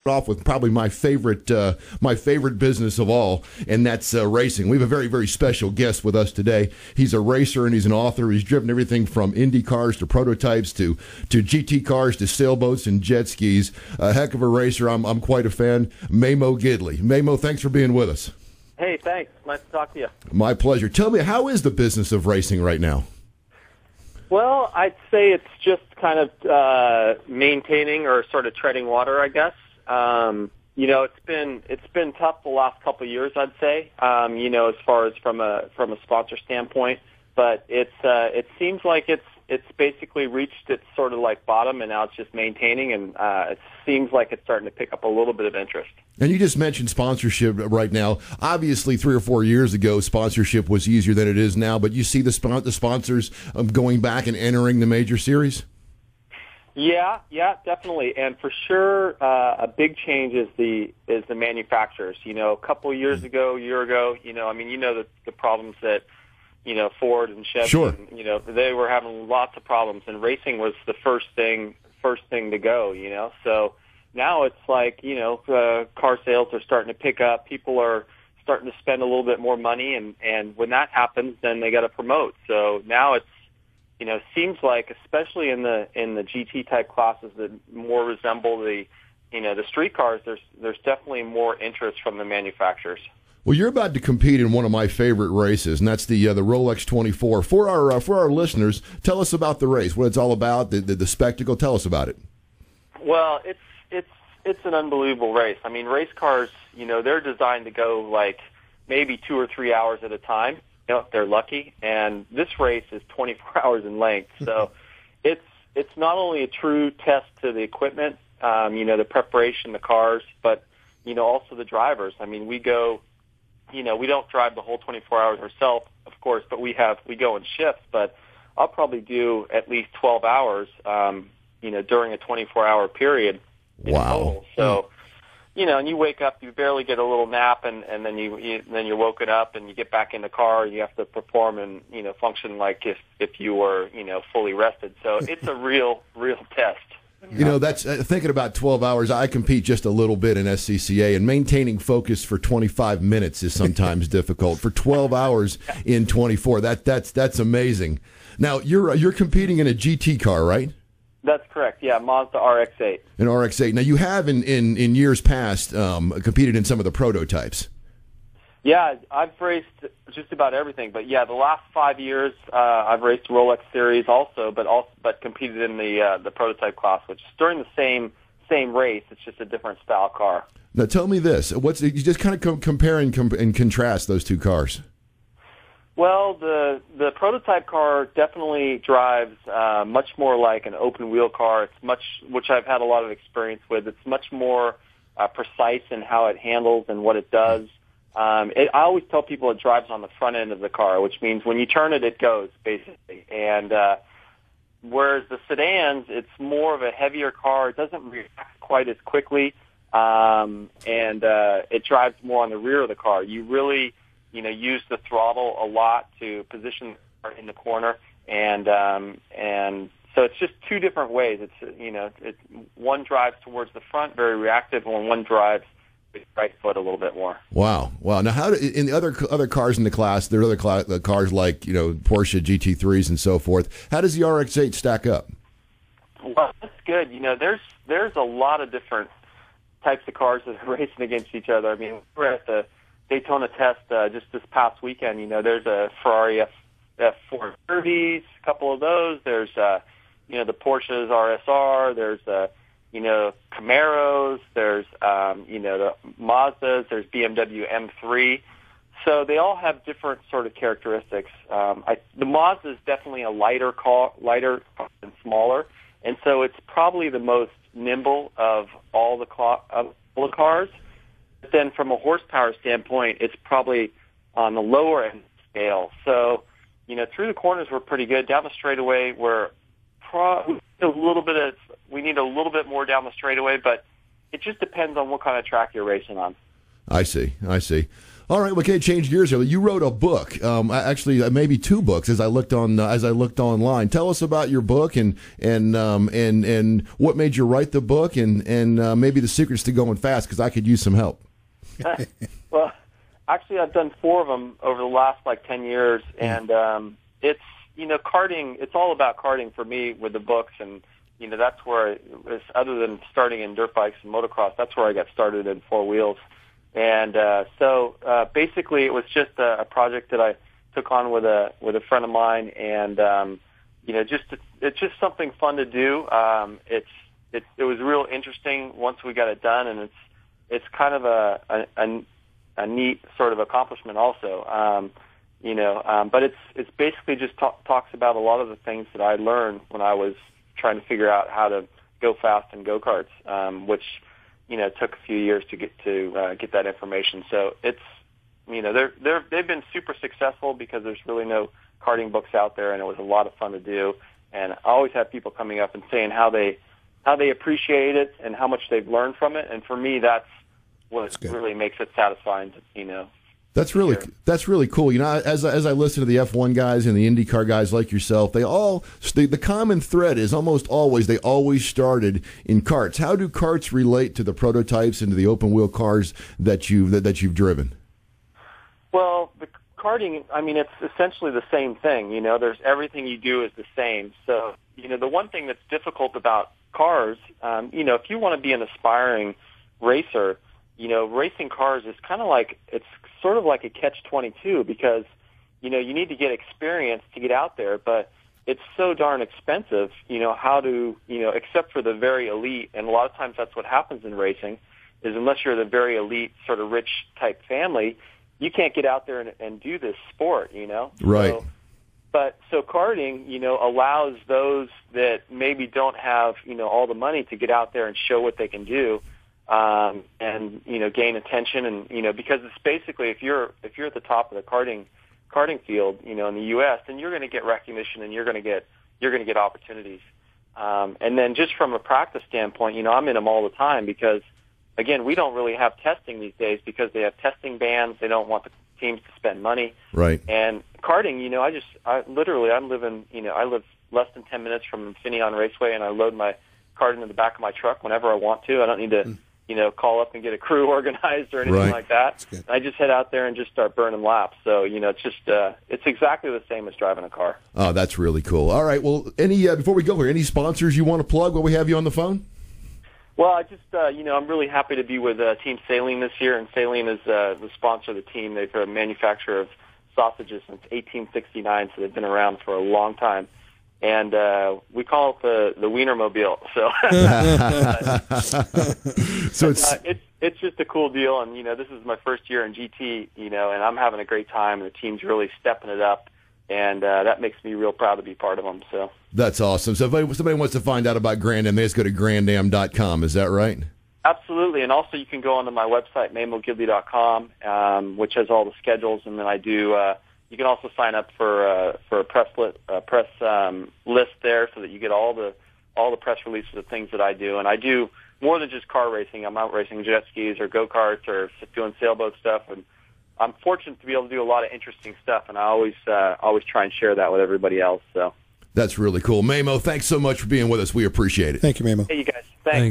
Off with probably my favorite business of all, and that's racing. We have a very, very special guest with us today. He's a racer and he's an author. He's driven everything from Indy cars to prototypes to GT cars to sailboats and jet skis. A heck of a racer. I'm quite a fan. Maymo Gidley. Maymo, thanks for being with us. Hey, thanks. Nice to talk to you. My pleasure. Tell me, how is the business of racing right now? Well, I'd say it's just kind of maintaining or sort of treading water, I guess. It's been tough the last couple of years, I'd say. As far as from a sponsor standpoint, but it seems like it's basically reached its sort of like bottom, and now it's just maintaining, and it seems like it's starting to pick up a little bit of interest. And you just mentioned sponsorship right now. Obviously, 3 or 4 years ago, sponsorship was easier than it is now. But you see the sponsors going back and entering the major series. Yeah, definitely, and for sure, a big change is the manufacturers. A couple of years ago, the problems that Ford and Chevy, sure. And, they were having lots of problems, and racing was the first thing to go. So now it's like car sales are starting to pick up. People are starting to spend a little bit more money, and when that happens, then they got to promote. So now it's seems like, especially in the GT type classes that more resemble the street cars, there's definitely more interest from the manufacturers. Well, you're about to compete in one of my favorite races, and that's the Rolex 24. For our listeners, tell us about the race, what it's all about, the spectacle. Tell us about it. Well, it's an unbelievable race. I mean, race cars, they're designed to go like maybe 2 or 3 hours at a time. If they're lucky, and this race is 24 hours in length. So it's not only a true test to the equipment, the preparation, the cars, but also the drivers. I mean, we go, we don't drive the whole 24 hours ourselves, of course, but we go in shifts. But I'll probably do at least 12 hours, during a 24-hour period. Wow. Total. So. And you wake up, you barely get a little nap, and then you're woken up, and you get back in the car, and you have to perform and function like if you were fully rested. So it's a real test. That's thinking about 12 hours. I compete just a little bit in SCCA, and maintaining focus for 25 minutes is sometimes difficult. For 12 hours in 24, that's amazing. Now you're competing in a GT car, right? That's correct. Yeah, Mazda RX-8. An RX-8. Now, you have in years past competed in some of the prototypes. Yeah, I've raced just about everything. But yeah, the last 5 years, I've raced Rolex Series also, but competed in the prototype class, which is during the same race. It's just a different style car. Now, tell me this: you just kind of compare and contrast those two cars? Well, the prototype car definitely drives much more like an open wheel car. Which I've had a lot of experience with. It's much more precise in how it handles and what it does. I always tell people it drives on the front end of the car, which means when you turn it, it goes, basically. And whereas the sedans, it's more of a heavier car. It doesn't react quite as quickly, and it drives more on the rear of the car. You really use the throttle a lot to position the car in the corner, and so it's just two different ways. It's one drives towards the front, very reactive, and one drives with the right foot a little bit more. Wow. Now, in the other cars in the class, there are other cars like Porsche GT3s and so forth. How does the RX-8 stack up? Well, that's good. There's a lot of different types of cars that are racing against each other. I mean, we're at the Daytona test just this past weekend. There's a Ferrari F430s, a couple of those. There's the Porsche's RSR. There's Camaros. There's the Mazdas. There's BMW M3. So they all have different sort of characteristics. The Mazda is definitely a lighter and smaller, and so it's probably the most nimble of all the cars. But then from a horsepower standpoint, it's probably on the lower end scale. So, through the corners we're pretty good. Down the straightaway we need a little bit more down the straightaway, but it just depends on what kind of track you're racing on. I see. All right, okay. Change gears here. You wrote a book, actually, maybe two books. As I looked online, tell us about your book and what made you write the book, and maybe the secrets to going fast, because I could use some help. Well, actually, I've done 4 of them over the last 10 years, and it's karting. It's all about karting for me with the books, and that's where other than starting in dirt bikes and motocross, that's where I got started in 4 wheels. And so basically, it was just a project that I took on with a friend of mine, and it's just something fun to do. It was real interesting once we got it done, and it's kind of a neat sort of accomplishment also. But it's basically just talks about a lot of the things that I learned when I was trying to figure out how to go fast in go-karts, which took a few years to get that information. So it's, they've been super successful because there's really no karting books out there, and it was a lot of fun to do. And I always have people coming up and saying how they appreciate it and how much they've learned from it. And for me, that's what really makes it satisfying. That's really cool. As I listen to the F1 guys and the IndyCar guys like yourself, the common thread is almost always they always started in karts. How do karts relate to the prototypes and to the open wheel cars that you've driven? Well, the karting, it's essentially the same thing. There's everything you do is the same. So, the one thing that's difficult about cars, if you want to be an aspiring racer, racing cars is it's sort of like a catch-22 because, you need to get experience to get out there, but it's so darn expensive, except for the very elite, and a lot of times that's what happens in racing, is unless you're the very elite sort of rich type family, you can't get out there and do this sport, Right. So karting, allows those that maybe don't have, all the money to get out there and show what they can do. And gain attention, and because it's basically if you're at the top of the karting field, in the U.S., then you're going to get recognition and you're going to get opportunities. And then just from a practice standpoint, I'm in them all the time because, again, we don't really have testing these days because they have testing bans. They don't want the teams to spend money. Right. And karting, I live less than 10 minutes from Infineon Raceway, and I load my kart into the back of my truck whenever I want to. I don't need to call up and get a crew organized or anything like that. I just head out there and just start burning laps. So, it's exactly the same as driving a car. Oh, that's really cool. All right. Well, before we go here, any sponsors you want to plug while we have you on the phone? Well, I just, I'm really happy to be with Team Saline this year, and Saline is the sponsor of the team. They've been a manufacturer of sausages since 1869, so they've been around for a long time. And we call it the Wienermobile. So, it's just a cool deal. And this is my first year in GT. And I'm having a great time. And the team's really stepping it up, and that makes me real proud to be part of them. So that's awesome. So if somebody wants to find out about Grand Am, they just go to grandam.com. Is that right? Absolutely. And also you can go onto my website, maymogidley.com, which has all the schedules. And then I do. You can also sign up for a press list there, so that you get all the press releases of things that I do. And I do more than just car racing. I'm out racing jet skis or go-karts or doing sailboat stuff. And I'm fortunate to be able to do a lot of interesting stuff. And I always try and share that with everybody else. So that's really cool. Maymo, thanks so much for being with us. We appreciate it. Thank you, Maymo. Hey, you guys. Thanks.